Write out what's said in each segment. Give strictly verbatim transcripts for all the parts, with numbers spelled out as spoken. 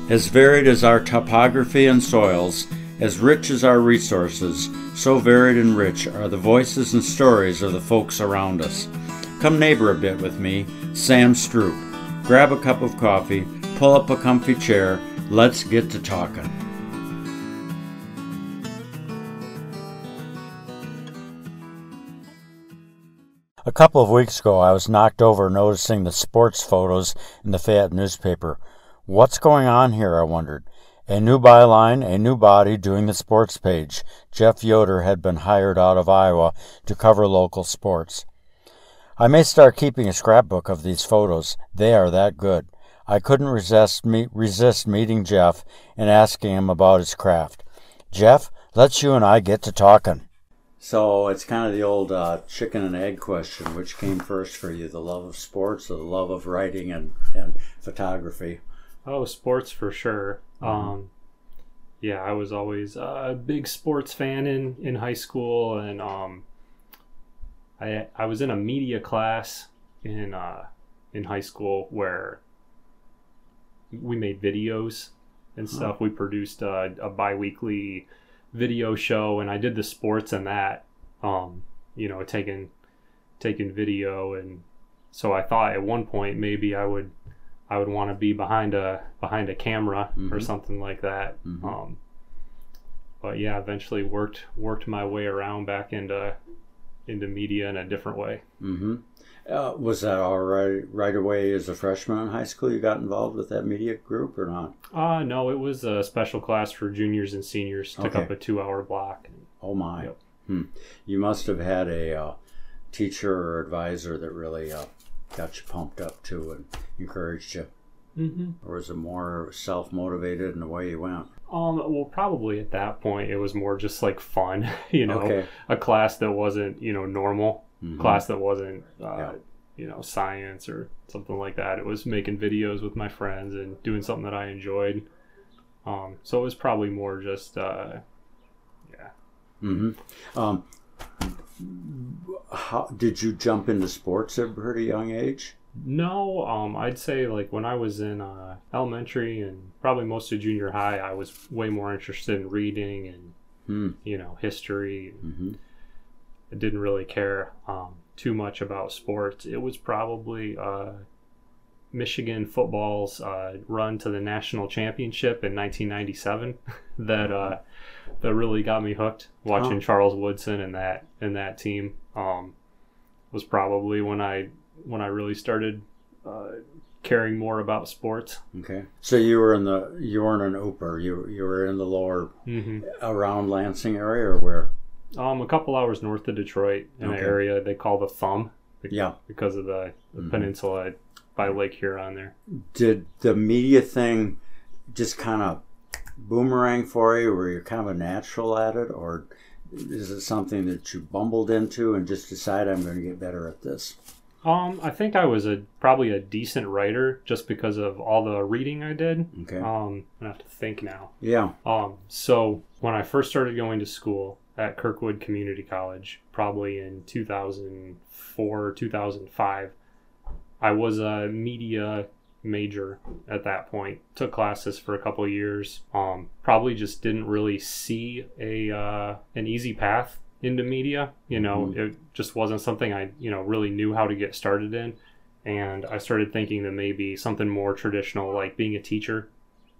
As varied as our topography and soils, as rich as our resources, so varied and rich are the voices and stories of the folks around us. Come neighbor a bit with me, Sam Stroop. Grab a cup of coffee, pull up a comfy chair, let's get to talking. A couple of weeks ago, I was knocked over noticing the sports photos in the Fayette newspaper. What's going on here, I wondered. A new byline, a new body doing the sports page. Jeff Yoder had been hired out of Iowa to cover local sports. I may start keeping a scrapbook of these photos. They are that good. I couldn't resist, me, resist meeting Jeff and asking him about his craft. Jeff, let's you and I get to talking. So it's kind of the old uh, chicken and egg question. Which came first for you, the love of sports or the love of writing and, and photography? Oh, sports for sure. Mm-hmm. Um, yeah, I was always a big sports fan in, in high school, and um, I I was in a media class in uh, in high school where we made videos and stuff. Oh. We produced a, a bi-weekly video show, and I did the sports and that. Um, you know, taking taking video, and so I thought at one point maybe I would. I would want to be behind a behind a camera mm-hmm. or something like that. Mm-hmm. Um, but yeah, eventually worked worked my way around back into into media in a different way. Mm-hmm. Uh, was that all right right away as a freshman in high school? You got involved with that media group or not? Uh no, it was a special class for juniors and seniors. Took okay. up a two-hour block. Oh my! Yep. Hmm. You must have had a uh, teacher or advisor that really. Uh, got you pumped up too and encouraged you? Mm-hmm. Or was it more self-motivated in the way you went? Um, well, probably at that point it was more just like fun, you know, okay. a class that wasn't, you know, normal, mm-hmm. class that wasn't, uh, yeah. you know, science or something like that. It was making videos with my friends and doing something that I enjoyed. Um, so it was probably more just, uh, yeah. Mm-hmm. Um, How, did you jump into sports at a pretty young age? No, um, I'd say like when I was in uh, elementary and probably most of junior high, I was way more interested in reading and, hmm. you know, history. Mm-hmm. I didn't really care um, too much about sports. It was probably uh, Michigan football's uh, run to the national championship in nineteen ninety-seven that uh, that really got me hooked. Watching oh. Charles Woodson and that and that team um, was probably when I when I really started uh, caring more about sports. Okay, so you were in the you weren't an Ooper. You you were in the lower mm-hmm. around Lansing area or where? Um, a couple hours north of Detroit in okay. an area they call the Thumb. Yeah, because of the, the mm-hmm. peninsula by Lake Huron there. Did the media thing just kind of boomerang for you? Were you kind of a natural at it, or is it something that you bumbled into and just decided I'm going to get better at this? Um, I think I was a probably a decent writer just because of all the reading I did. Okay. Um, I have to think now. Yeah. Um, so when I first started going to school at Kirkwood Community College, probably in two thousand four, two thousand five, I was a media major at that point. Took classes for a couple of years. Um, probably just didn't really see a uh, an easy path into media. You know, mm-hmm. it just wasn't something I, you know, really knew how to get started in. And I started thinking that maybe something more traditional, like being a teacher,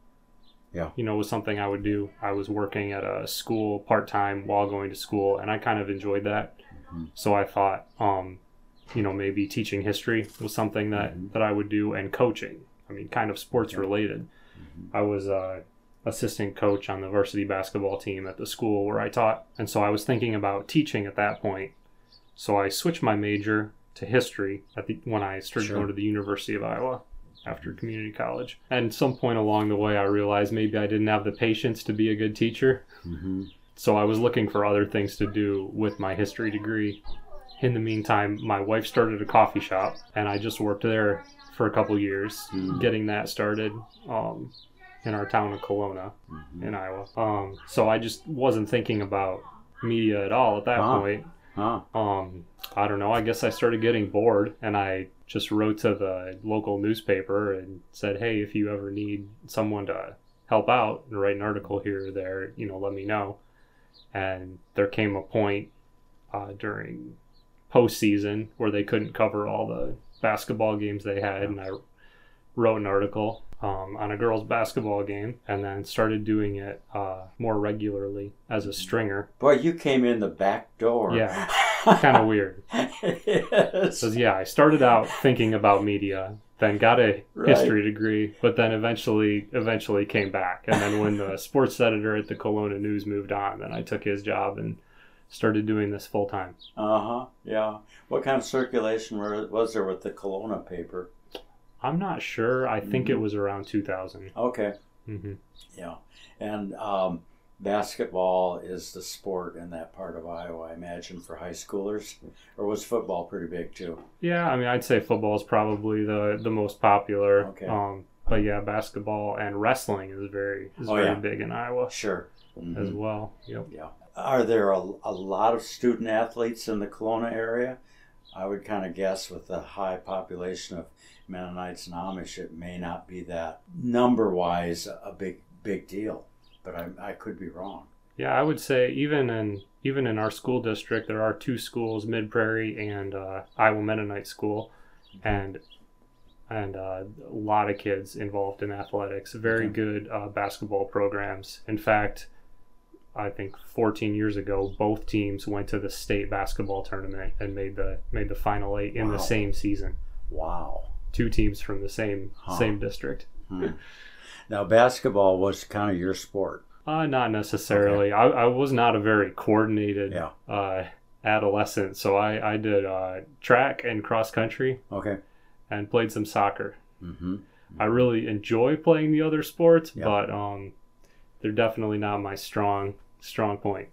yeah, you know, was something I would do. I was working at a school part-time while going to school, and I kind of enjoyed that. Mm-hmm. So I thought, um, you know, maybe teaching history was something that, mm-hmm. that I would do, and coaching. I mean, kind of sports related. Mm-hmm. I was a assistant coach on the varsity basketball team at the school where I taught. And so I was thinking about teaching at that point. So I switched my major to history at the, when I started sure. going to the University of Iowa after community college. And at some point along the way, I realized maybe I didn't have the patience to be a good teacher. Mm-hmm. So I was looking for other things to do with my history degree. In the meantime, my wife started a coffee shop, and I just worked there for a couple years, mm-hmm. getting that started um, in our town of Kelowna mm-hmm. in Iowa. Um, so I just wasn't thinking about media at all at that huh. point. Huh. Um, I don't know. I guess I started getting bored, and I just wrote to the local newspaper and said, hey, if you ever need someone to help out and write an article here or there, you know, let me know. And there came a point uh, during postseason where they couldn't cover all the basketball games they had, and I wrote an article um, on a girls' basketball game, and then started doing it uh, more regularly as a stringer. Boy, you came in the back door. Yeah, kind of weird. Yes. 'Cause, yeah, I started out thinking about media, then got a Right. history degree, but then eventually eventually came back. And then when the sports editor at the Kelowna News moved on, then I took his job and started doing this full time. Uh-huh, yeah. What kind of circulation were, was there with the Kelowna paper? I'm not sure. I think Mhm. it was around two thousand. Okay, Mm-hmm. yeah. And um, basketball is the sport in that part of Iowa, I imagine, for high schoolers? Or was football pretty big, too? Yeah, I mean, I'd say football is probably the, the most popular. Okay. Um, but yeah, basketball and wrestling is very is Oh, very yeah. big in Iowa Sure. Mhm. as well. Yep. Yeah. Are there a, a lot of student athletes in the Kelowna area? I would kind of guess with the high population of Mennonites and Amish, it may not be that number-wise a big big deal, but I, I could be wrong. Yeah, I would say even in even in our school district, there are two schools, Mid Prairie and uh, Iowa Mennonite School, and and uh, a lot of kids involved in athletics. Very Okay. good uh, basketball programs. In fact, I think fourteen years ago, both teams went to the state basketball tournament and made the made the final eight in Wow. the same season. Wow. Two teams from the same Huh. same district. Hmm. Now, basketball was kind of your sport. Uh, not necessarily. I, I was not a very coordinated Yeah. uh, adolescent, so I, I did uh, track and cross country Okay. and played some soccer. Mm-hmm. I really enjoy playing the other sports, Yeah. but um, they're definitely not my strong strong point.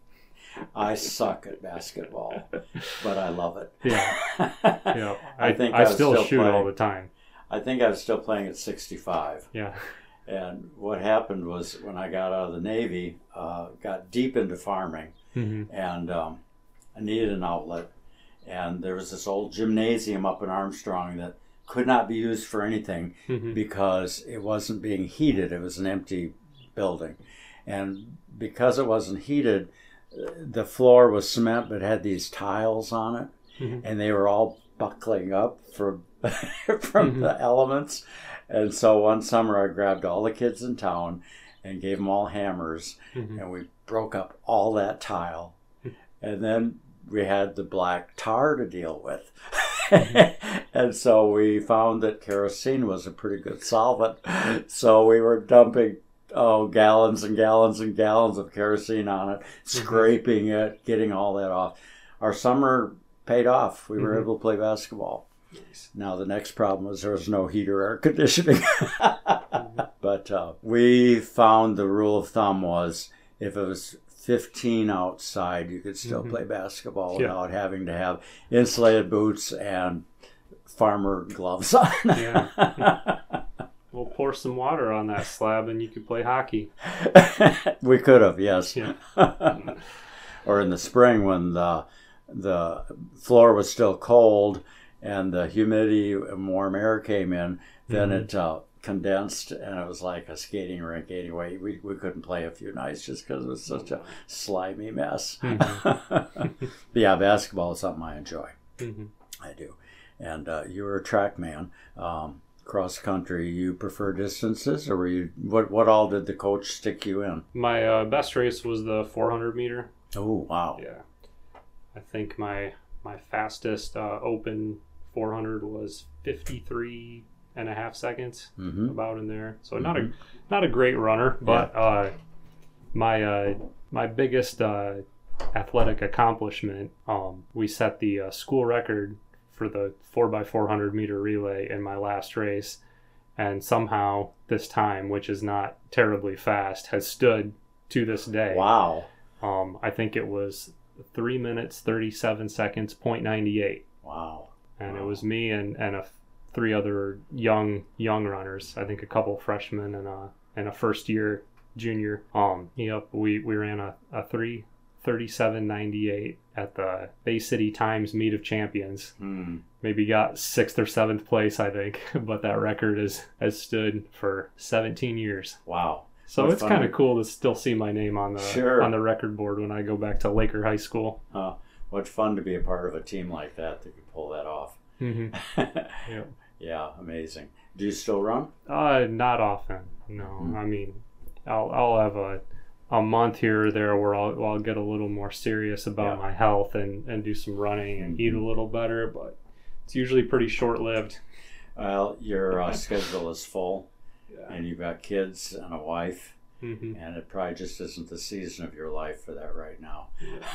I suck at basketball, but I love it. Yeah, yeah. I, I think I I was still, still shoot playing. all the time. I think I was still playing at sixty-five. Yeah. And what happened was when I got out of the Navy, uh, got deep into farming, hmm and um, I needed an outlet. And there was this old gymnasium up in Armstrong that could not be used for anything hmm because it wasn't being heated. It was an empty building. And because it wasn't heated, uh, the floor was cement but had these tiles on it, hmm and they were all buckling up from, from Mhm. the elements. And so one summer I grabbed all the kids in town and gave them all hammers, hmm and we broke up all that tile. And then we had the black tar to deal with. And so we found that kerosene was a pretty good solvent. So we were dumping oh gallons and gallons and gallons of kerosene on it, scraping it, getting all that off. Our summer paid off. We were Mhm. able to play basketball. Now the next problem was there was no heat or air conditioning. But uh, we found the rule of thumb was if it was fifteen outside, you could still Mhm. play basketball Yeah. without having to have insulated boots and farmer gloves on. Yeah. We'll pour some water on that slab and you could play hockey. We could have, yes. Yeah. Or in the spring when the the floor was still cold and the humidity and warm air came in, then Mhm. it uh, condensed and it was like a skating rink anyway. We, we couldn't play a few nights just because it was such a slimy mess. Mhm. But yeah, basketball is something I enjoy. hmm I do. And uh, you were a track man. Um, cross country, you prefer distances, or were you? What what all did the coach stick you in? My uh, best race was the four hundred meter. Oh wow! Yeah. I think my my fastest uh, open four hundred was fifty-three and a half seconds, Mm-hmm. about in there. So not a not a great runner, but uh, my uh, my biggest uh, athletic accomplishment, um, we set the uh, school record for the four by four hundred meter relay in my last race, and somehow this time, which is not terribly fast, has stood to this day. Wow! Um, I think it was three minutes thirty-seven seconds point ninety eight, Wow! and Wow. it was me and and a, three other young young runners. I think a couple freshmen and a and a first year junior. Um, yep, we we ran a, a three thirty-seven ninety-eight at the Bay City Times Meet of Champions. Hmm. Maybe got sixth or seventh place, I think, but that record is has stood for seventeen years. Wow. So What it's fun. kind of cool to still see my name on the Sure. on the record board when I go back to Laker High School. Uh, what fun to be a part of a team like that that could pull that off. Mm-hmm. Yeah. Yeah, amazing. Do you still run? Uh, not often. No, Mm-hmm. I mean, I'll I'll have a a month here or there where I'll I'll get a little more serious about Yeah. my health and and do some running and eat a little better, but it's usually pretty short lived. Well, your uh, schedule is full, Yeah. and you've got kids and a wife, Mm-hmm. and it probably just isn't the season of your life for that right now.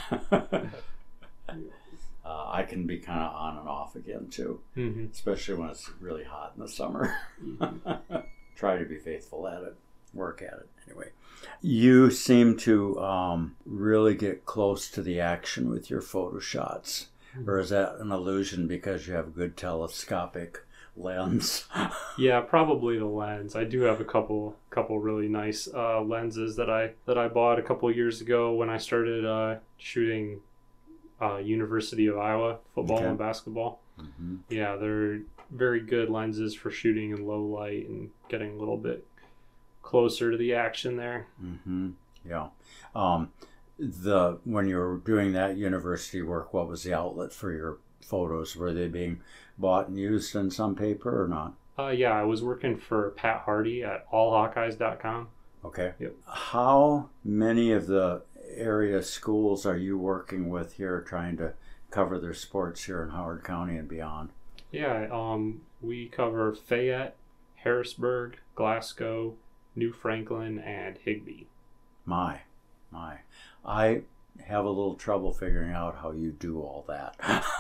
uh, I can be kind of on and off again too, Mm-hmm. especially when it's really hot in the summer. Try to be faithful at it, work at it anyway. You seem to um, really get close to the action with your photo shots. Or is that an illusion because you have a good telescopic lens? Yeah, probably the lens. I do have a couple couple really nice uh, lenses that I that I bought a couple of years ago when I started uh, shooting uh, University of Iowa football Okay. and basketball. Mm-hmm. Yeah, they're very good lenses for shooting in low light and getting a little bit closer to the action there. Mm-hmm. Yeah. Um, the when you were doing that university work, what was the outlet for your photos? Were they being bought and used in some paper or not? Uh, yeah, I was working for Pat Hardy at all hawkeyes dot com. Okay. Yep. How many of the area schools are you working with here trying to cover their sports here in Howard County and beyond? Yeah, um, we cover Fayette, Harrisburg, Glasgow, New Franklin, and Higbee. My, my. I have a little trouble figuring out how you do all that.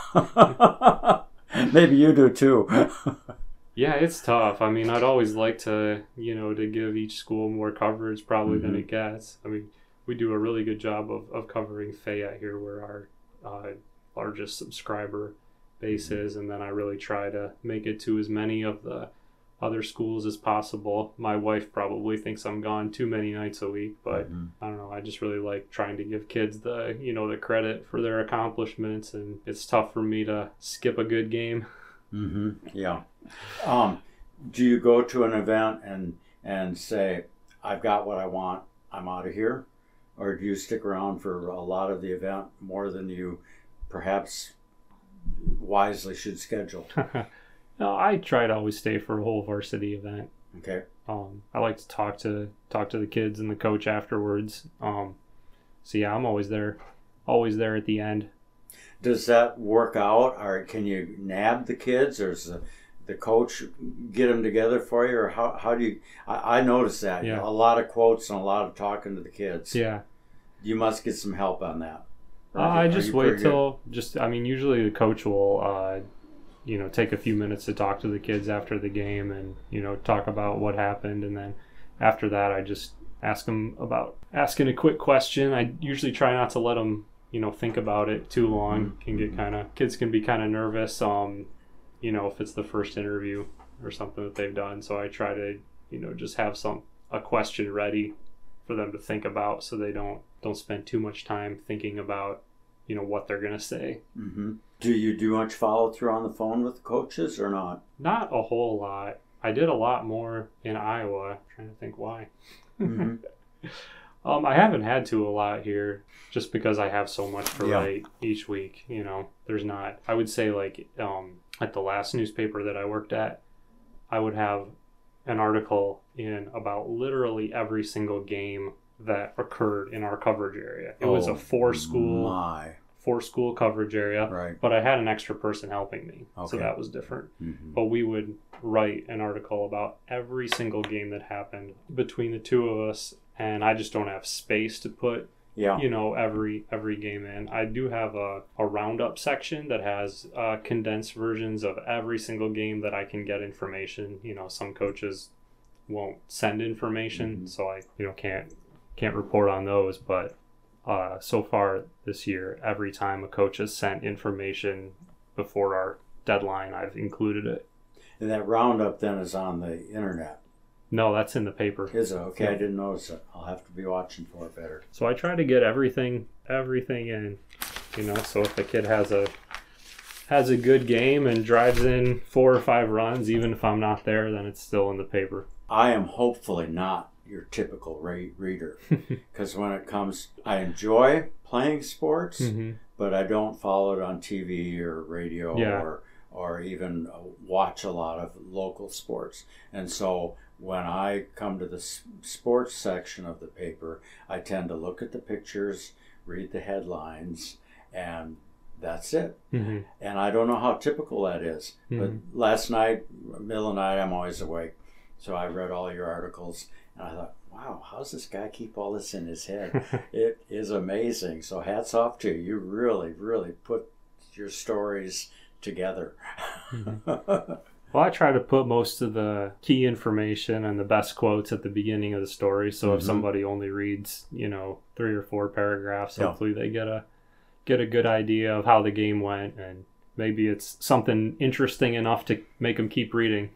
Maybe you do too. Yeah, it's tough. I mean, I'd always like to, you know, to give each school more coverage probably than Mhm. it gets. I mean, we do a really good job of, of covering Fayette here where our uh, largest subscriber base is, and then I really try to make it to as many of the other schools as possible. My wife probably thinks I'm gone too many nights a week, but Mhm. I don't know. I just really like trying to give kids the, you know, the credit for their accomplishments, and it's tough for me to skip a good game. Mm-hmm. Yeah. Um, do you go to an event and and say, I've got what I want, I'm out of here? Or do you stick around for a lot of the event more than you perhaps wisely should schedule? No, I try to always stay for a whole varsity event. Okay. Um, I like to talk to talk to the kids and the coach afterwards. Um, so yeah, I'm always there, always there at the end. Does that work out, or can you nab the kids, or does the, the coach get them together for you, or how, how do you? I, I noticed that Yeah. a lot of quotes and a lot of talking to the kids. Yeah, You must get some help on that. uh, Or I are just you wait pretty good? till just. I mean, usually the coach will, uh, you know, take a few minutes to talk to the kids after the game, and you know, talk about what happened, and then after that, I just ask them about asking a quick question. I usually try not to let them, you know, think about it too long. Mhm. Can get kind of kids can be kind of nervous. Um, you know, if it's the first interview or something that they've done. So I try to, you know, just have some a question ready for them to think about, so they don't don't spend too much time thinking about, you know, what they're gonna say. Mm-hmm. Do you do much follow through on the phone with the coaches or not? Not a whole lot. I did a lot more in Iowa. I'm trying to think why. Mm-hmm. Um, I haven't had to a lot here just because I have so much to Yeah. write each week. You know, there's not, I would say like um, at the last newspaper that I worked at, I would have an article in about literally every single game that occurred in our coverage area. It was Oh, a four school, My. four school coverage area, Right. but I had an extra person helping me. So Okay. that was different. Mm-hmm. But we would write an article about every single game that happened between the two of us, and I just don't have space to put, Yeah. you know, every every game in. I do have a, a roundup section that has uh, condensed versions of every single game that I can get information. You know, some coaches won't send information, Mhm. so I, you know, can't can't report on those. But uh, so far this year, every time a coach has sent information before our deadline, I've included it. And that roundup then is on the internet. No, that's in the paper. Is it? Okay, Yeah. I didn't notice it. I'll have to be watching for it better. So I try to get everything everything in, you know, so if the kid has a has a good game and drives in four or five runs, even if I'm not there, then it's still in the paper. I am hopefully not your typical ra- reader, because when it comes, I enjoy playing sports, Mm-hmm. but I don't follow it on T V or radio Yeah. or or even uh, watch a lot of local sports. And so when I come to the s- sports section of the paper, I tend to look at the pictures, read the headlines, and that's it. Mm-hmm. And I don't know how typical that is. Mhm. But last night, middle of the night, I'm always awake. So I read all your articles, and I thought, wow, how's this guy keep all this in his head? It is amazing. So hats off to you. You really, really put your stories together. Mm-hmm. Well, I try to put most of the key information and the best quotes at the beginning of the story. So if Mhm. somebody only reads, you know, three or four paragraphs, Yeah. hopefully they get a get a good idea of how the game went, and maybe it's something interesting enough to make them keep reading.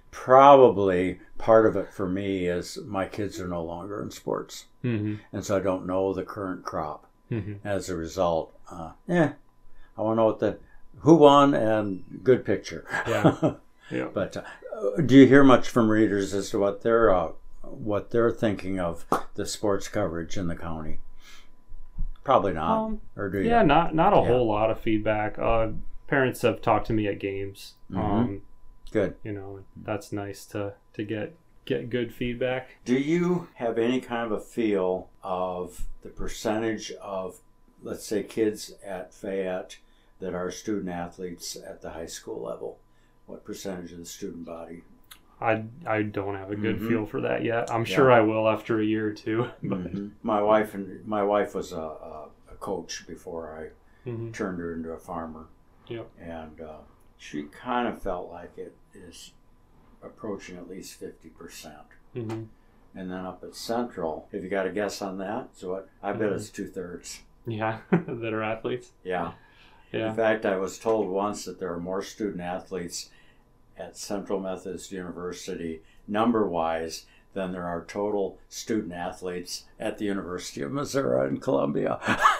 Probably part of it for me is my kids are no longer in sports, Mm-hmm. and so I don't know the current crop. Mm-hmm. As a result, uh, yeah, I want to know what the who won and good picture. Yeah. Yeah. But uh, do you hear much from readers as to what they're uh, what they're thinking of the sports coverage in the county? Probably not, Um, or do you? Yeah, not not a Yeah. whole lot of feedback. Uh, parents have talked to me at games. Mhm. Um, Good. you know, that's nice to to get get good feedback. Do you have any kind of a feel of the percentage of, let's say, kids at Fayette that are student athletes at the high school level? What percentage of the student body? I I don't have a good Mhm. feel for that yet. I'm Yeah. sure I will after a year or two. But Mhm. My wife and my wife was a, a, a coach before I Mhm. turned her into a farmer. Yep. And uh, she kind of felt like it is approaching at least fifty percent. Mhm. And then up at Central, have you got a guess on that? So what? I bet Mhm. it's two thirds. Yeah, that are athletes. Yeah. Yeah. In fact, I was told once that there are more student athletes at Central Methodist University, number-wise, than there are total student athletes at the University of Missouri in Columbia.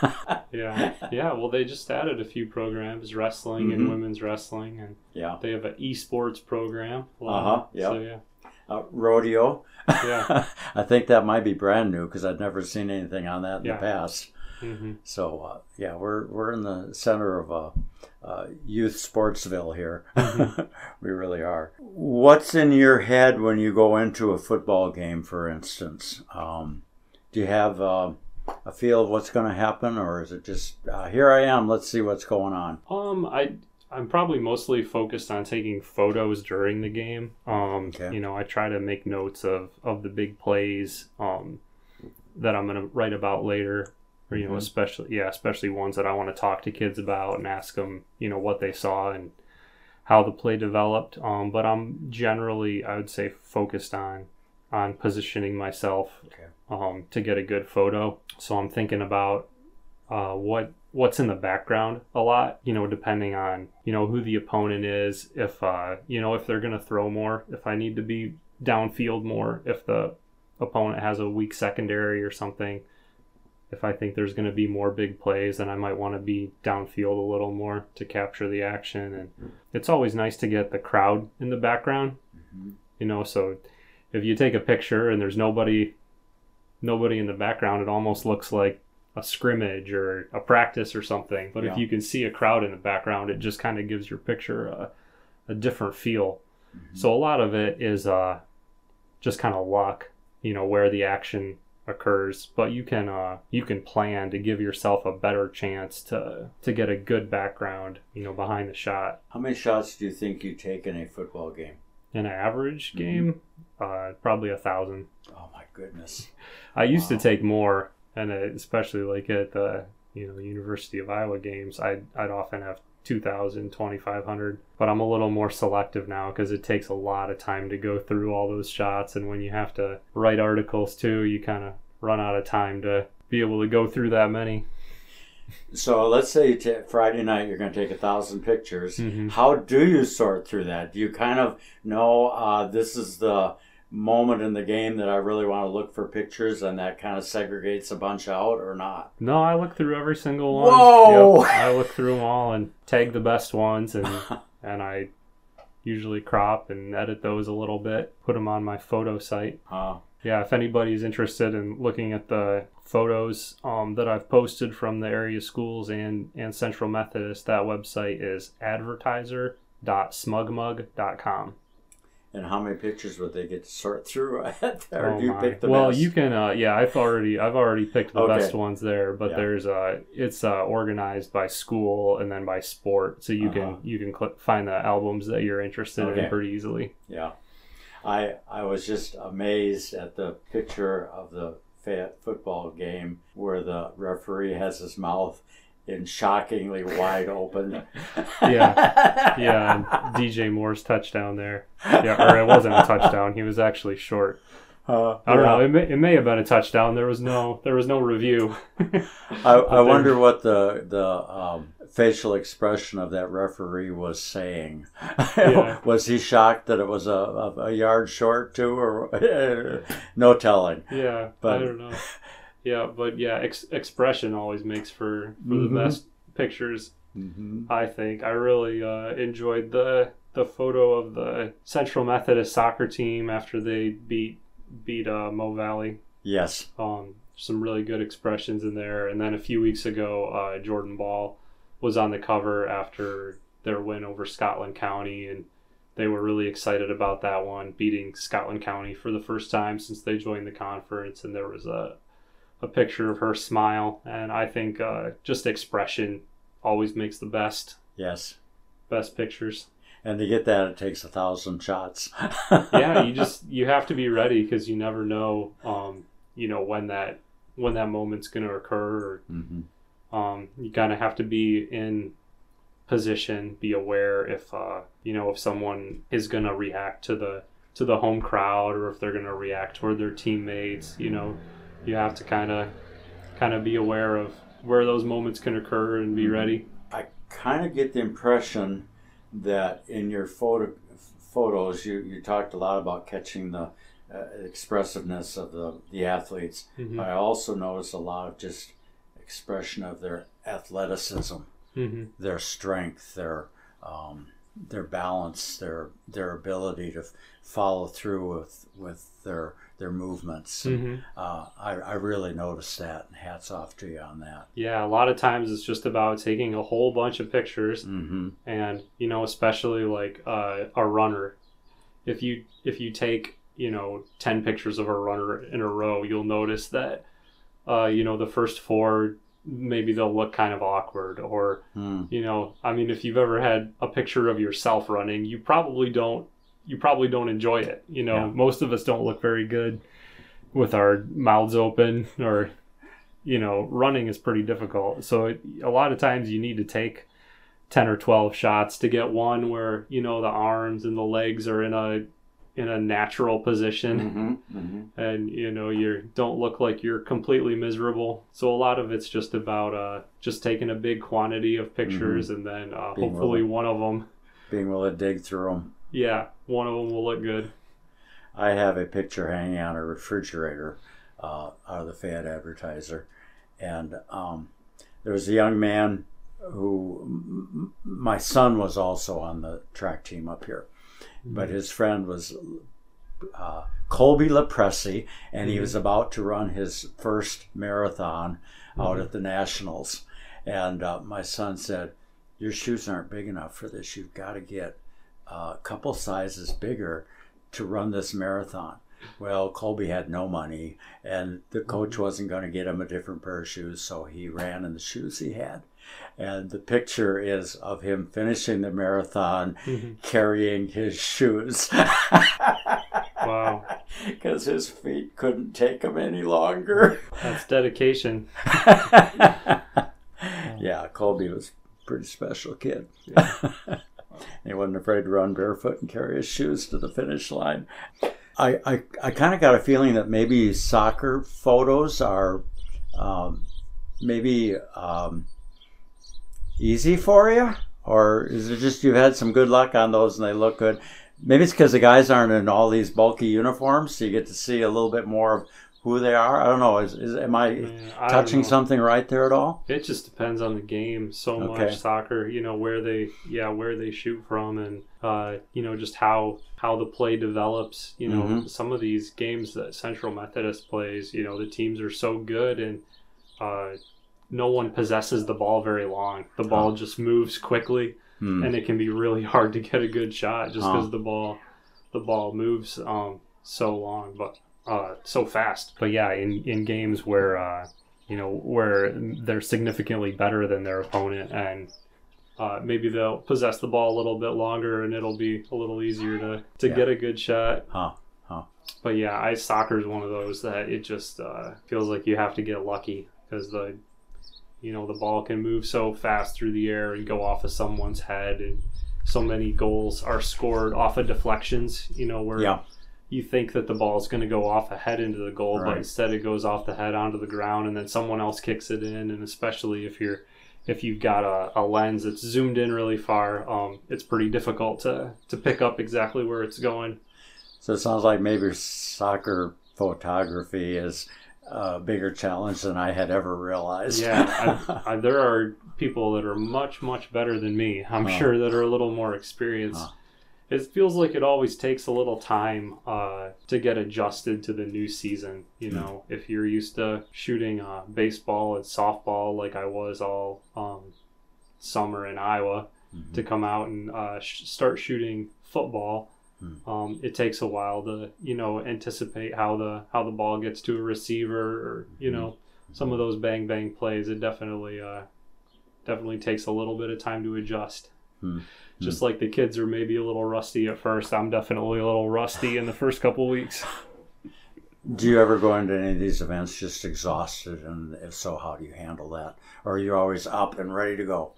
Yeah. Yeah. Well, they just added a few programs, wrestling and Mhm. women's wrestling, and Yeah. they have an esports program. Uh-huh, yep. So yeah. Uh, rodeo. Yeah. I think that might be brand new because I've never seen anything on that in Yeah. the past. Mm-hmm. So uh, yeah, we're we're in the center of a, uh youth sportsville here. Mm-hmm. We really are. What's in your head when you go into a football game, for instance? Um, do you have uh, a feel of what's going to happen, or is it just uh, here I am? Let's see what's going on. Um, I I'm probably mostly focused on taking photos during the game. Um, Okay. you know, I try to make notes of of the big plays um that I'm gonna write about later. Or, you know, Mhm. especially yeah, especially ones that I want to talk to kids about and ask them, you know, what they saw and how the play developed. Um, but I'm generally, I would say, focused on on positioning myself Okay. um, to get a good photo. So I'm thinking about uh, what what's in the background a lot. You know, depending on you know who the opponent is, if uh, you know if they're gonna throw more, if I need to be downfield more, if the opponent has a weak secondary or something. If I think there's going to be more big plays, then I might want to be downfield a little more to capture the action. And it's always nice to get the crowd in the background, Mm-hmm. you know. So if you take a picture and there's nobody, nobody in the background, it almost looks like a scrimmage or a practice or something. But Yeah. if you can see a crowd in the background, it just kind of gives your picture a, a different feel. Mm-hmm. So a lot of it is uh, just kind of luck, you know, where the action occurs, but you can uh you can plan to give yourself a better chance to to get a good background, you know, behind the shot. How many shots do you think you take in a football game? In an average Mhm. game, uh probably a thousand. Oh my goodness. I used Wow. to take more, and uh, especially like at the you know University of Iowa games, I'd I'd often have two thousand, twenty-five hundred, but I'm a little more selective now because it takes a lot of time to go through all those shots, and when you have to write articles too, you kind of run out of time to be able to go through that many. So let's say you ta- Friday night you're going to take a thousand pictures. Mhm. How do you sort through that? Do you kind of know uh, this is the moment in the game that I really want to look for pictures and that kind of segregates a bunch out or not? No, I look through every single one. Whoa! Yep, I look through them all and tag the best ones, and and I usually crop and edit those a little bit, put them on my photo site. Huh. Yeah, if anybody's interested in looking at the photos um, that I've posted from the area schools and, and Central Methodist, that website is advertiser dot smugmug dot com. And how many pictures would they get to sort through? Or Oh do you my. pick the well, best? you can. Uh, yeah, I've already I've already picked the Okay. best ones there, but Yeah. there's uh it's uh, organized by school and then by sport, so you Uh-huh. can you can cl- find the albums that you're interested Okay. in pretty easily. Yeah. I I was just amazed at the picture of the Fayette football game where the referee has his mouth in shockingly wide open. Yeah. Yeah, and D J Moore's touchdown there. Yeah, or it wasn't a touchdown. He was actually short. Uh, I don't yeah. know. It may, it may have been a touchdown. There was no there was no review. I, I there- wonder what the the um, facial expression of that referee was saying. Yeah. Was he shocked that it was a, a, a yard short too, or no telling? Yeah, But- I don't know. Yeah, but yeah, ex- expression always makes for, for Mhm. the best pictures. Mm-hmm. I think I really uh, enjoyed the the photo of the Central Methodist soccer team after they beat beat uh, Mo Valley. Yes. Um, some really good expressions in there. And then a few weeks ago, uh, Jordan Ball was on the cover after their win over Scotland County, and they were really excited about that one, beating Scotland County for the first time since they joined the conference. And there was a a picture of her smile, and I think uh, just expression always makes the best Yes. best pictures. And to get that, it takes a thousand shots. Yeah, you just you have to be ready because you never know, um, you know, when that when that moment's going to occur. Or, Mm-hmm. um, you kind of have to be in position, be aware if uh, you know if someone is going to react to the to the home crowd or if they're going to react toward their teammates. You know, you have to kind of kind of be aware of where those moments can occur and be ready. I kind of get the impression that in your photo photos, you, you talked a lot about catching the uh, expressiveness of the, the athletes. Mhm. I also noticed a lot of just expression of their athleticism, Mm-hmm. their strength, their um, their balance, their their ability to f- follow through with with their their movements. Mm-hmm. Uh, I, I really noticed that, and hats off to you on that. Yeah, a lot of times it's just about taking a whole bunch of pictures, Mm-hmm. and you know, especially like uh, a runner. If you if you take you know ten pictures of a runner in a row, you'll notice that uh, you know the first four maybe they'll look kind of awkward, or Mm. you know, I mean, if you've ever had a picture of yourself running, you probably don't you probably don't enjoy it. You know, Yeah. most of us don't look very good with our mouths open, or you know, running is pretty difficult. So it, a lot of times you need to take ten or twelve shots to get one where, you know, the arms and the legs are in a in a natural position, Mm-hmm. Mm-hmm. and you know, you don't look like you're completely miserable. So a lot of it's just about uh just taking a big quantity of pictures, and then uh, Being hopefully willing. one of them, Being able to dig through them. yeah, one of them will look good. I have a picture hanging on a refrigerator uh, out of the Fayette Advertiser, and um, there was a young man who m- m- my son was also on the track team up here, but his friend was uh, Colby LaPresse, and he Mhm. was about to run his first marathon out Mhm. at the Nationals, and uh, my son said, "Your shoes aren't big enough for this. You've got to get a couple sizes bigger to run this marathon." Well, Colby had no money, and the coach wasn't going to get him a different pair of shoes, so he ran in the shoes he had. And the picture is of him finishing the marathon, Mhm. carrying his shoes. Wow, Because his feet couldn't take him any longer. that's dedication. Yeah, Colby was a pretty special kid. Yeah. He wasn't afraid to run barefoot and carry his shoes to the finish line. I, I, I kind of got a feeling that maybe soccer photos are um, maybe um, easy for you, or is it just you've had some good luck on those and they look good? Maybe it's because the guys aren't in all these bulky uniforms, so you get to see a little bit more of who they are. I don't know. Is, is am I Yeah, I touching don't know. something right there at all? It just depends on the game so Okay. much. Soccer, you know, where they yeah where they shoot from, and uh, you know, just how how the play develops. You know, Mhm. some of these games that Central Methodist plays, you know, the teams are so good, and uh, no one possesses the ball very long. The ball Oh. just moves quickly, Hmm. and it can be really hard to get a good shot just Oh. because the ball the ball moves um, so long, but uh, so fast. But yeah, in in games where uh, you know, where they're significantly better than their opponent, and uh, maybe they'll possess the ball a little bit longer, and it'll be a little easier to, to Yeah. get a good shot. Huh. Huh. But yeah, ice soccer is one of those that it just uh, feels like you have to get lucky because the you know the ball can move so fast through the air and go off of someone's head, and so many goals are scored off of deflections. You know where. Yeah. You think that the ball is going to go off a head into the goal, Right. but instead it goes off the head onto the ground, and then someone else kicks it in. And especially if you're if you've got a, a lens that's zoomed in really far, um, it's pretty difficult to to pick up exactly where it's going. So it sounds like maybe soccer photography is a bigger challenge than I had ever realized. Yeah, I, I, there are people that are much much better than me. I'm Huh. sure that are a little more experienced. Huh. It feels like it always takes a little time uh, to get adjusted to the new season. You know, mm. if you're used to shooting uh, baseball and softball like I was all um, summer in Iowa, mm-hmm. to come out and uh, sh- start shooting football, mm. um, it takes a while to you know anticipate how the how the ball gets to a receiver, or you know mm-hmm. some of those bang bang plays. It definitely uh, definitely takes a little bit of time to adjust. Mm. Just like the kids are maybe a little rusty at first, I'm definitely a little rusty in the first couple weeks. Do you ever go into any of these events just exhausted? And if so, how do you handle that? Or are you always up and ready to go?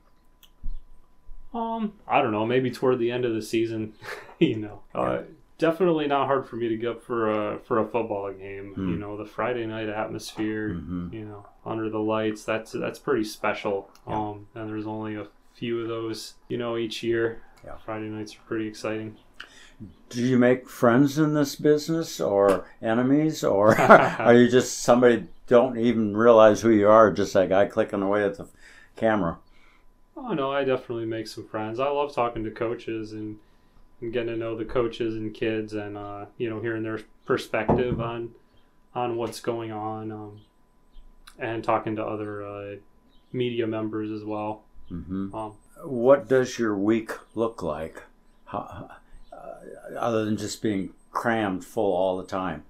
Um, I don't know. Maybe toward the end of the season, you know. Yeah. Uh, definitely not hard for me to get up for a, for a football game. Mm. You know, the Friday night atmosphere, mm-hmm. you know, under the lights, that's that's pretty special. Yeah. Um, and there's only a few of those, you know, each year. Yeah. Friday nights are pretty exciting. Do you make friends in this business or enemies, or are you just somebody don't even realize who you are, just that guy clicking away at the camera? Oh no, I definitely make some friends. I love talking to coaches and, and getting to know the coaches and kids, and uh, you know, hearing their perspective on on what's going on, um, and talking to other uh, media members as well. Mm-hmm. Um, what does your week look like, How, uh, other than just being crammed full all the time?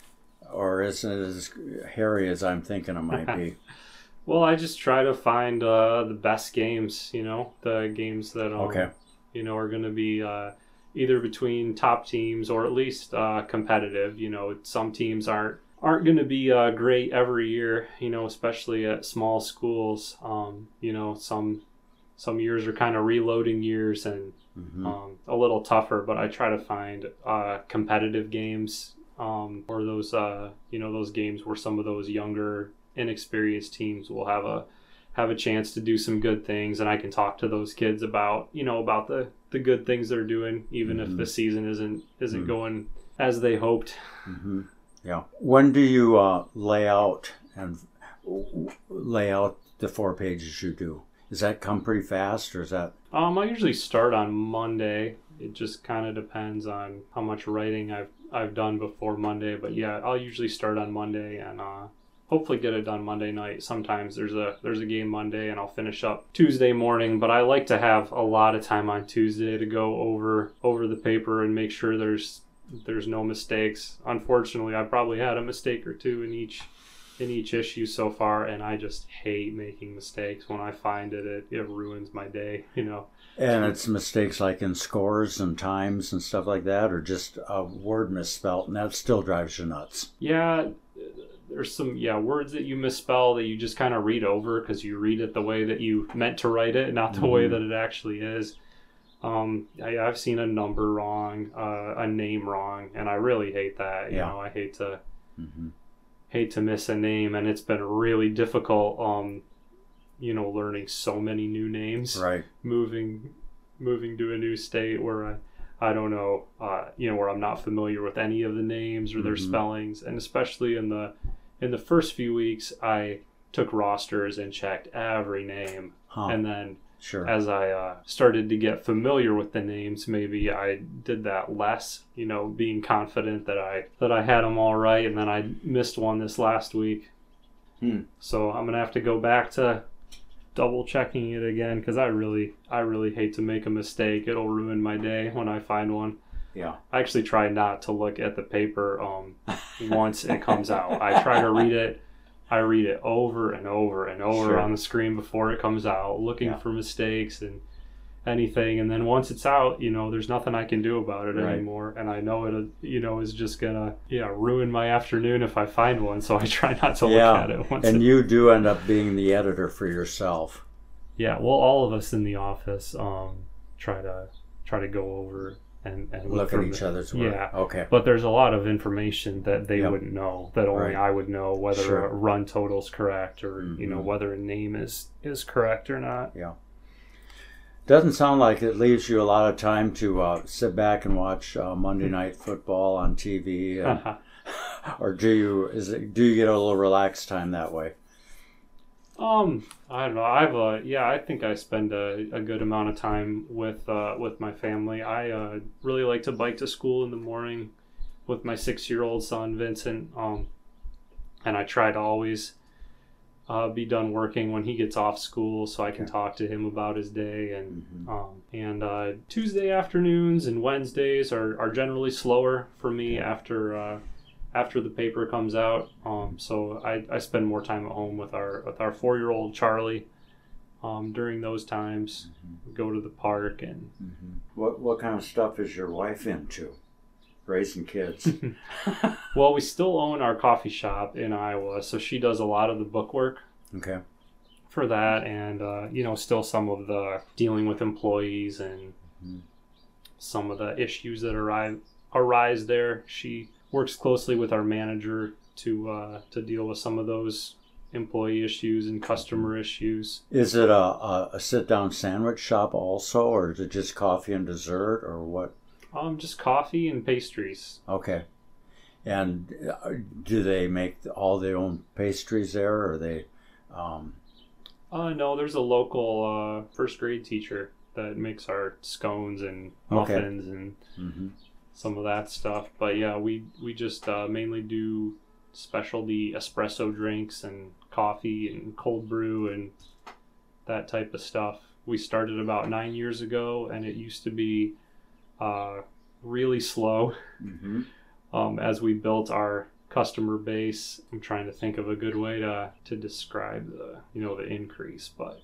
Or is it as hairy as I'm thinking it might be? Well, I just try to find uh, the best games, you know, the games that, um, okay. you know, are going to be uh, either between top teams or at least uh, competitive. You know, some teams aren't aren't going to be uh, great every year, you know, especially at small schools. Um, you know, some some years are kind of reloading years and mm-hmm. um, a little tougher, but I try to find uh, competitive games um, or those, uh, you know, those games where some of those younger, inexperienced teams will have a have a chance to do some good things, and I can talk to those kids about, you know, about the, the good things they're doing, even mm-hmm. if the season isn't isn't mm-hmm. going as they hoped. Mm-hmm. Yeah. When do you uh, lay out and lay out the four pages you do? Does that come pretty fast, or is that? Um, I usually start on Monday. It just kind of depends on how much writing I've I've done before Monday. But yeah, I'll usually start on Monday and uh, hopefully get it done Monday night. Sometimes there's a there's a game Monday and I'll finish up Tuesday morning. But I like to have a lot of time on Tuesday to go over over the paper and make sure there's there's no mistakes. Unfortunately, I probably had a mistake or two in each. in each issue so far, and I just hate making mistakes. When I find it, it, it ruins my day, you know. And it's mistakes like in scores and times and stuff like that, or just a word misspelt, and that still drives you nuts. Yeah, there's some, yeah, words that you misspell that you just kind of read over because you read it the way that you meant to write it, not the mm-hmm. way that it actually is. Um, I, I've seen a number wrong, uh, a name wrong, and I really hate that. You yeah. know, I hate to... Mm-hmm. hate to miss a name, and it's been really difficult um you know learning so many new names, right? moving moving to a new state where I I don't know, uh, you know, where I'm not familiar with any of the names or their Mhm. spellings. And especially in the in the first few weeks, I took rosters and checked every name. Huh. And then Sure. as I uh, started to get familiar with the names, maybe I did that less, you know, being confident that I that I had them all right. And then I missed one this last week. Hmm. So I'm going to have to go back to double checking it again, because I really I really hate to make a mistake. It'll ruin my day when I find one. Yeah. I actually try not to look at the paper um, once it comes out. I try to read it. I read it over and over and over Sure. on the screen before it comes out, looking Yeah. for mistakes and anything. And then once it's out, you know, there's nothing I can do about it Right. anymore. And I know it, you know, is just gonna, yeah, ruin my afternoon if I find one. So I try not to Yeah. look at it once. And it, you do end up being the editor for yourself. yeah, well, all of us in the office um, try to try to go over and, and Look for at each the- other's work. Yeah. Okay. But there's a lot of information that they Yep. wouldn't know, that only Right. I would know, whether Sure. a run total's correct or, you know, Mhm. whether a name is, is correct or not. Yeah. Doesn't sound like it leaves you a lot of time to uh, sit back and watch uh, Monday Night Football on T V, and, or do you? Is it? Do you get a little relaxed time that way? um, I don't know. I've uh, yeah, I think I spend a, a good amount of time with uh, with my family. I uh, really like to bike to school in the morning with my six year old son Vincent. Um, and I try to always uh, be done working when he gets off school, so I can Okay. talk to him about his day. And Mhm. um, and uh, Tuesday afternoons and Wednesdays are, are generally slower for me Okay. after uh, after the paper comes out. Um, so I, I spend more time at home with our with our four year old Charlie. Um, during those times, Mhm. go to the park and Mhm. What What kind of stuff is your wife into? Raising kids. well, we still own our coffee shop in Iowa, so she does a lot of the bookwork Okay. for that, and uh, you know, still some of the dealing with employees and Mhm. some of the issues that arise arise there. She works closely with our manager to uh, to deal with some of those employee issues and customer issues. Is it a, a, a sit down sandwich shop also, or is it just coffee and dessert, or what? Um, just coffee and pastries. Okay. And uh, do they make all their own pastries there, or are they? Um, Uh, no, there's a local uh, first grade teacher that makes our scones and Okay. muffins and mhm. some of that stuff. But yeah, we we just uh, mainly do specialty espresso drinks and coffee and cold brew and that type of stuff. We started about nine years ago, and it used to be uh, really slow. Mhm. Um, as we built our customer base, I'm trying to think of a good way to to describe the you know the increase, but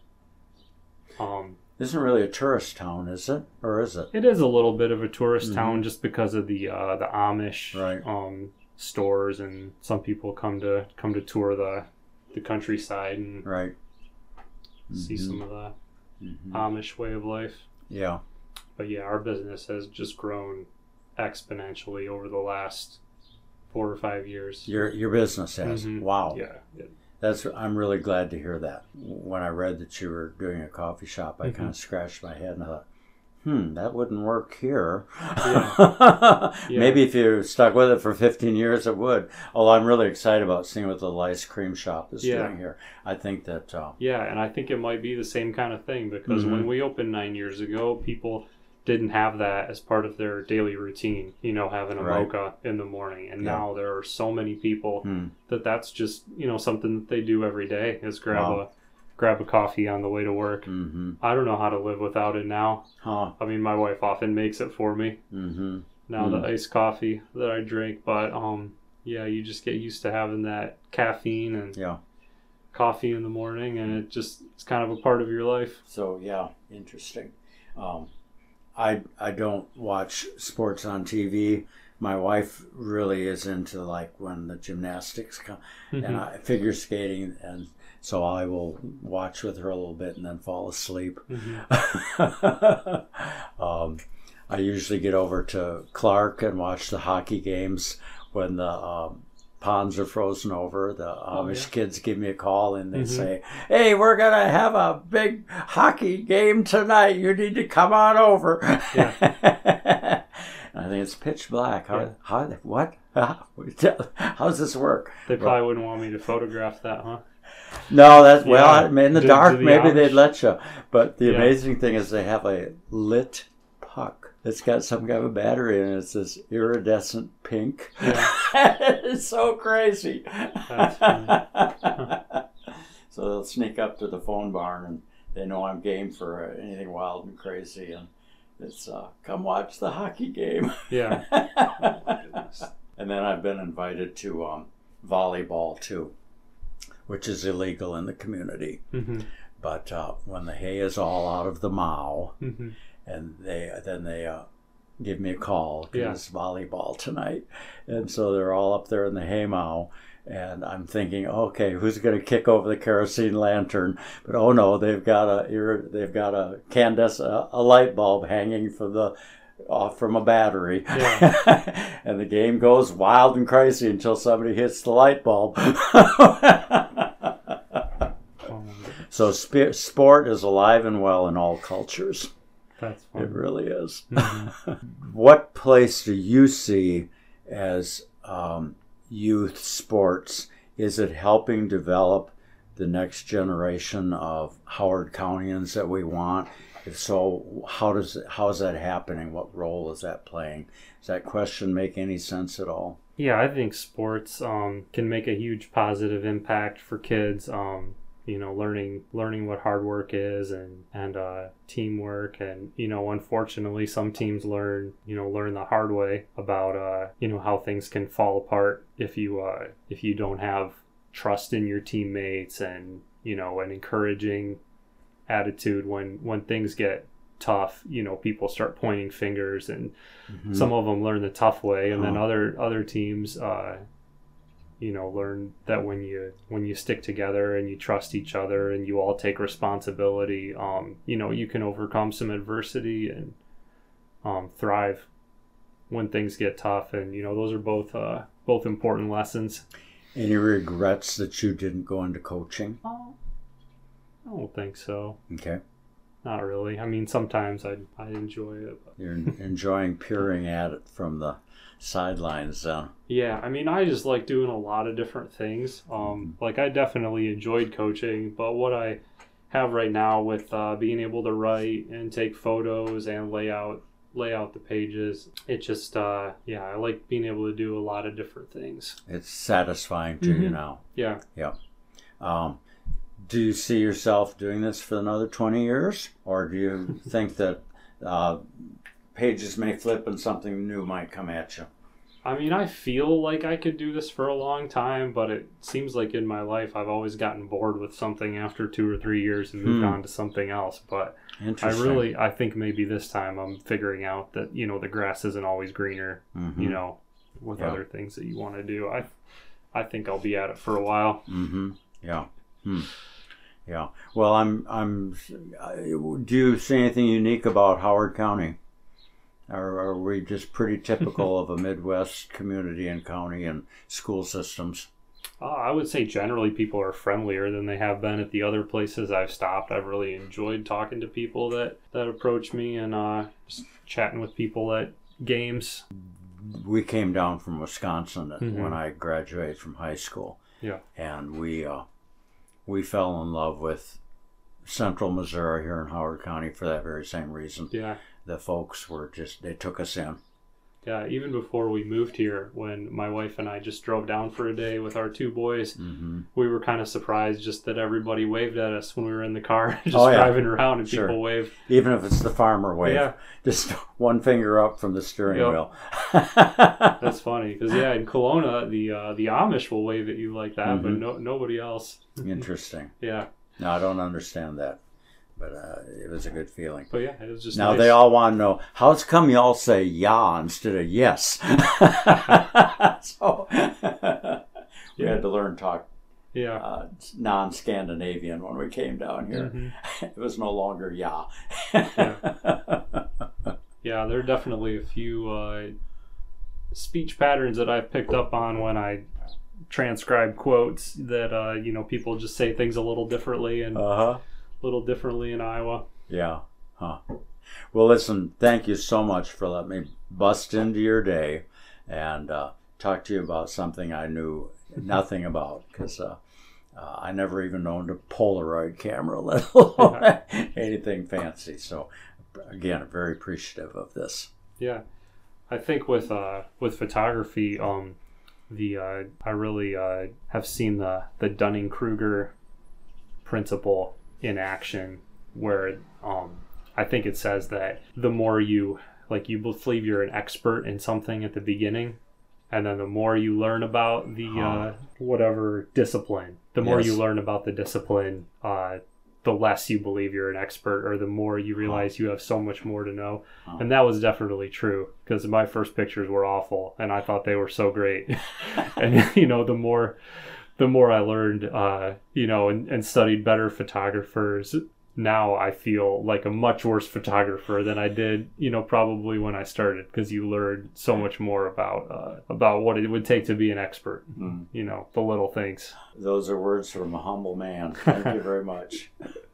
um, Isn't really a tourist town, is it, or is it? it is a little bit of a tourist Mhm. town just because of the uh, the Amish Right. um, stores, and some people come to come to tour the the countryside and Right. see Mhm. some of the Mhm. Amish way of life. Yeah. But yeah, our business has just grown exponentially over the last four or five years. Your your business has. Mhm. Wow. Yeah. yeah. That's. I'm really glad to hear that. When I read that you were doing a coffee shop, I Mhm. kind of scratched my head and I thought, hmm, that wouldn't work here. Yeah. Maybe if you stuck with it for fifteen years, it would. Although I'm really excited about seeing what the Ice Cream Shop is Yeah. doing here. I think that. Uh, Yeah, and I think it might be the same kind of thing because Mhm. when we opened nine years ago, people didn't have that as part of their daily routine, you know, having a Right. mocha in the morning. And Yeah. now there are so many people hmm. that that's just, you know, something that they do every day is grab Wow. a grab a coffee on the way to work. Mm-hmm. I don't know how to live without it now. Huh. I mean, my wife often makes it for me. Mm-hmm. Now Mm. the iced coffee that I drink, but um yeah, you just get used to having that caffeine and Yeah. coffee in the morning, and it just it's kind of a part of your life. So yeah, interesting. Um, I I don't watch sports on T V. My wife really is into like when the gymnastics come and I, figure skating, and so I will watch with her a little bit and then fall asleep. Mhm. um, I usually get over to Clark and watch the hockey games when the um, ponds are frozen over. The Amish yeah. kids give me a call and they Mhm. say, "Hey, we're gonna have a big hockey game tonight. You need to come on over." Yeah. And I think it's pitch black. How? Yeah. How? What? How does this work? They probably wouldn't want me to photograph that, huh? No, that's well Yeah. in the Do- dark. do the Maybe Amish- they'd let you. But the Yeah. amazing thing is they have a lit puck. It's got some kind of a battery in it. It's this iridescent pink. Yeah. It's so crazy. That's funny. So they'll sneak up to the phone barn and they know I'm game for anything wild and crazy. And it's, uh, come watch the hockey game. Yeah. And then I've been invited to um, volleyball too, which is illegal in the community. Mm-hmm. But uh, when the hay is all out of the mow, Mm-hmm. and they then they uh, give me a call because Yeah. it's volleyball tonight, and so they're all up there in the hay mow, and I'm thinking, okay, who's going to kick over the kerosene lantern? But oh no, they've got a they've got a candes a light bulb hanging from the off from a battery, Yeah. and the game goes wild and crazy until somebody hits the light bulb. So sp- sport is alive and well in all cultures. That's funny. It really is. Mhm. What place do you see as um, youth sports? Is it helping develop the next generation of Howard Countyans that we want? If so, how does it, how is that happening? What role is that playing? Does that question make any sense at all? Yeah, I think sports um, can make a huge positive impact for kids. Um, you know, learning learning what hard work is and and uh, teamwork, and you know, unfortunately, some teams learn you know learn the hard way about uh, you know how things can fall apart if you uh, if you don't have trust in your teammates and you know an encouraging attitude when when things get tough. You know, people start pointing fingers, and Mm-hmm. some of them learn the tough way, and then Oh. other other teams uh you know learn that when you when you stick together and you trust each other and you all take responsibility, um you know you can overcome some adversity and um thrive when things get tough. And you know those are both uh both important lessons. Any regrets that you didn't go into coaching? Oh, I don't think so. Okay. Not really. I mean, sometimes I I enjoy it, but You're enjoying peering at it from the sidelines then. yeah, I mean, I just like doing a lot of different things. Um, like I definitely enjoyed coaching, but what I have right now with uh, being able to write and take photos and lay out lay out the pages, it just uh, yeah, I like being able to do a lot of different things. It's satisfying to you Mhm. now. Yeah. Um, do you see yourself doing this for another twenty years? Or do you think that uh, pages may flip and something new might come at you? I mean, I feel like I could do this for a long time, but it seems like in my life I've always gotten bored with something after two or three years and moved Hmm. on to something else. But I Interesting. really, I think maybe this time I'm figuring out that, you know, the grass isn't always greener, Mhm. you know, with Yeah. other things that you want to do. I I think I'll be at it for a while. Mm-hmm. Yeah. Hmm. Yeah. Well, I'm. I'm. Do you see anything unique about Howard County? Or are we just pretty typical of a Midwest community and county and school systems? Uh, I would say generally people are friendlier than they have been at the other places I've stopped. I've really enjoyed talking to people that, that approach me and uh, just chatting with people at games. We came down from Wisconsin Mhm. when I graduated from high school. Yeah. And we uh, we fell in love with Central Missouri here in Howard County for that very same reason. Yeah. The folks were just, they took us in. Yeah, even before we moved here, when my wife and I just drove down for a day with our two boys, Mm-hmm. we were kind of surprised just that everybody waved at us when we were in the car, just Oh, yeah. driving around, and Sure. people waved. Even if it's the farmer wave. Yeah, Just one finger up from the steering Yep. wheel. that's funny because yeah, in Kelowna, the uh, the Amish will wave at you like that, but Mhm. no nobody else. Interesting. Yeah, No, I don't understand that. But uh, it was a good feeling. but yeah, it was just Now nice. they all want to know, how's come you all say yeah instead of yes? So we had to learn to talk yeah. uh, non-Scandinavian when we came down here. Mhm. It was no longer yeah. Yeah, there are definitely a few uh, speech patterns that I've picked up on when I transcribe quotes that uh, you know people just say things a little differently and Uh-huh. a little differently in Iowa. Yeah. Huh. Well, listen, thank you so much for letting me bust into your day and uh, talk to you about something I knew nothing about, because uh, uh, I never even owned a Polaroid camera, let alone Yeah. anything fancy. So, again, very appreciative of this. Yeah, I think with uh, with photography, um, the uh, I really uh, have seen the the Dunning-Kruger principle in action, where um, I think it says that the more you like you believe you're an expert in something at the beginning, and then the more you learn about the uh, whatever discipline, the more Yes. you learn about the discipline, uh, the less you believe you're an expert, or the more you realize you have so much more to know. Oh. And that was definitely true, because my first pictures were awful and I thought they were so great. And you know, the more the more I learned, uh, you know, and, and studied better photographers, now I feel like a much worse photographer than I did, you know, probably when I started, because you learn so much more about uh, about what it would take to be an expert. Mm. You know, the little things. Those are words from a humble man. Thank you very much.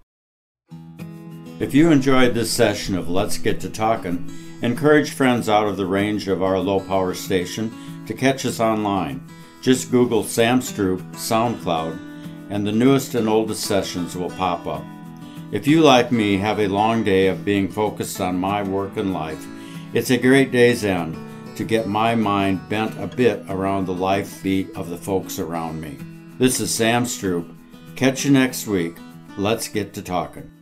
If you enjoyed this session of Let's Get to Talkin', encourage friends out of the range of our low-power station to catch us online. Just Google Sam Stroop, SoundCloud, and the newest and oldest sessions will pop up. If you, like me, have a long day of being focused on my work and life, it's a great day's end to get my mind bent a bit around the life beat of the folks around me. This is Sam Stroop. Catch you next week. Let's get to talking.